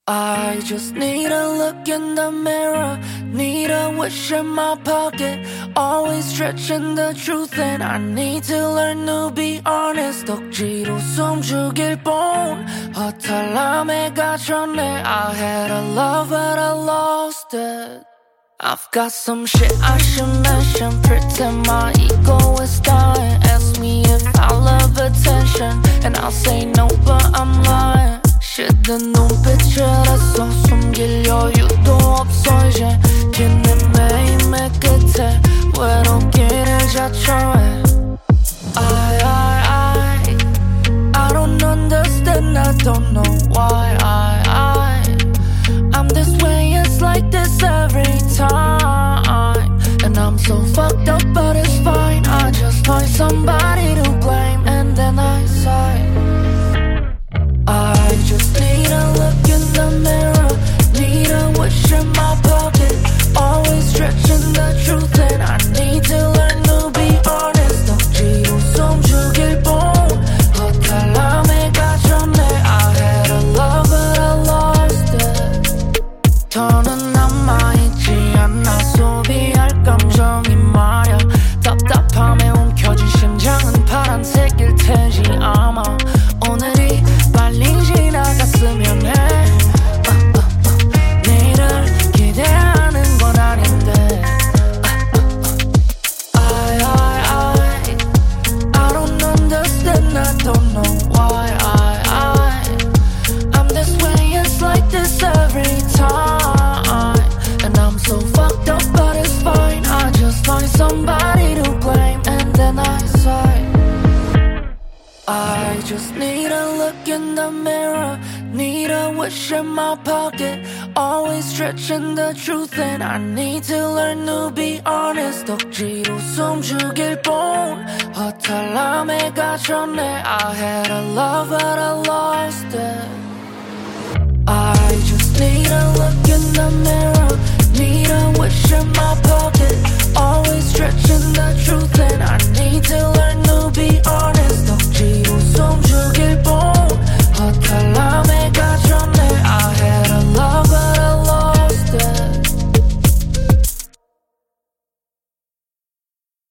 I just need a look in the mirror, need a wish in my pocket, always stretching the truth and I need to learn to be honest. 억지로 숨죽일 뿐 허탈함에 갇혔네. I had a love but I lost it. I've got some shit I should mention, pretend my ego is dying. Ask me if I love attention and I'll say no but I'm lying. 시든 눈빛이라서 숨길 여유도 없어 이제 긴 매일매일 끝에 외롭기를 자처해. I don't understand, I don't know why I'm this way, it's like this every time. And I'm so fucked up but it's fine. I just find somebody to blame and then I sigh. I just need a look in the mirror, need a wish in my pocket, always stretching the truth and I need to learn to be honest. 억지로 숨죽일 뿐 허탈함에 갇혔네. I had a love but I lost it. 더는 남아있지 않아 소비할 감정이 말야. 답답함에 움켜진 심장은 파란색일 테지 아마. 오늘이 빨리 지나갔으면 해. 내일을 기대하는 건 아닌데. I don't understand, I don't know why I'm this way, it's like this every time. And I'm so fucked up but it's fine. I just find somebody to blame and then I sigh. I just need a look in the mirror, need a wish in my pocket, always stretching the truth and I need to learn to be honest. 억지로 숨죽일 뿐 허탈함에 갇혔네. I had a love but I lost it. I just need a look in the mirror,